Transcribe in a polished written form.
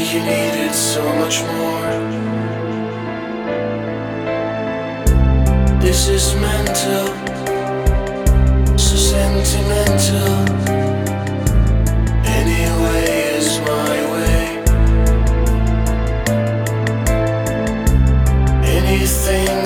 you needed so much more. This is mental, so sentimental. Anyway is my way. Anything